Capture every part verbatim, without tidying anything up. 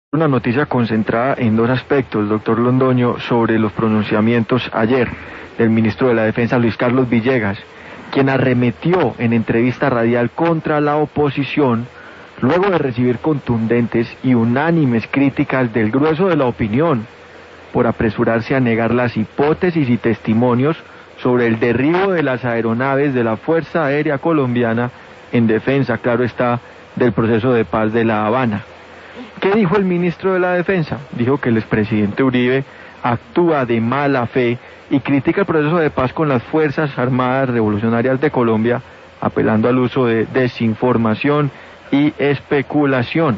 Una noticia concentrada en dos aspectos, doctor Londoño, sobre los pronunciamientos ayer del ministro de la Defensa, Luis Carlos Villegas, quien arremetió en entrevista radial contra la oposición, luego de recibir contundentes y unánimes críticas del grueso de la opinión, por apresurarse a negar las hipótesis y testimonios sobre el derribo de las aeronaves de la Fuerza Aérea Colombiana en defensa, claro está, del proceso de paz de La Habana. ¿Qué dijo el ministro de la Defensa? Dijo que el expresidente Uribe actúa de mala fe y critica el proceso de paz con las Fuerzas Armadas Revolucionarias de Colombia, apelando al uso de desinformación y especulación.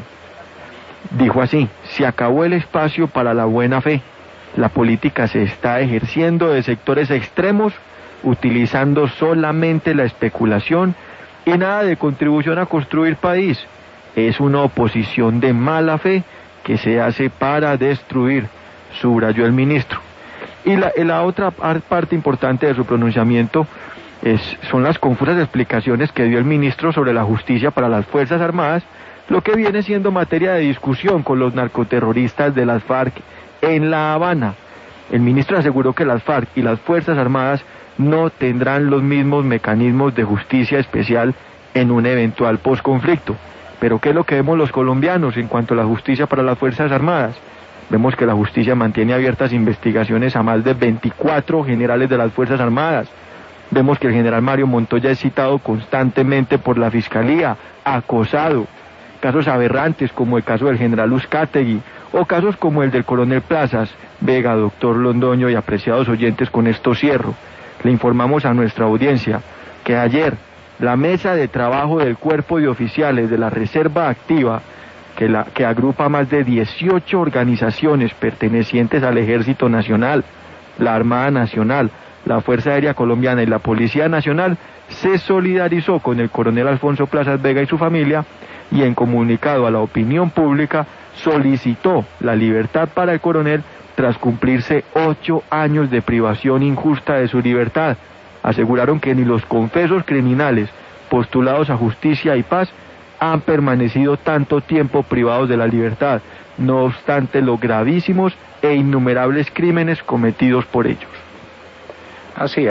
Dijo así: se acabó el espacio para la buena fe. La política se está ejerciendo de sectores extremos, utilizando solamente la especulación y nada de contribución a construir país. Es una oposición de mala fe que se hace para destruir, subrayó el ministro. Y la, la otra parte importante de su pronunciamiento es, son las confusas explicaciones que dio el ministro sobre la justicia para las Fuerzas Armadas, lo que viene siendo materia de discusión con los narcoterroristas de las FARC en La Habana. El ministro aseguró que las FARC y las Fuerzas Armadas no tendrán los mismos mecanismos de justicia especial en un eventual posconflicto. Pero ¿qué es lo que vemos los colombianos en cuanto a la justicia para las Fuerzas Armadas? Vemos que la justicia mantiene abiertas investigaciones a más de veinticuatro generales de las Fuerzas Armadas. Vemos que el general Mario Montoya es citado constantemente por la Fiscalía, acosado. Casos aberrantes como el caso del general Uzcategui, o casos como el del coronel Plazas. Vega, doctor Londoño y apreciados oyentes, con esto cierro. Le informamos a nuestra audiencia que ayer la mesa de trabajo del cuerpo de oficiales de la Reserva Activa, que, la, que agrupa más de dieciocho organizaciones pertenecientes al Ejército Nacional, la Armada Nacional, la Fuerza Aérea Colombiana y la Policía Nacional, se solidarizó con el coronel Alfonso Plazas Vega y su familia, y en comunicado a la opinión pública solicitó la libertad para el coronel tras cumplirse ocho años de privación injusta de su libertad. Aseguraron que ni los confesos criminales postulados a justicia y paz han permanecido tanto tiempo privados de la libertad, no obstante los gravísimos e innumerables crímenes cometidos por ellos. Así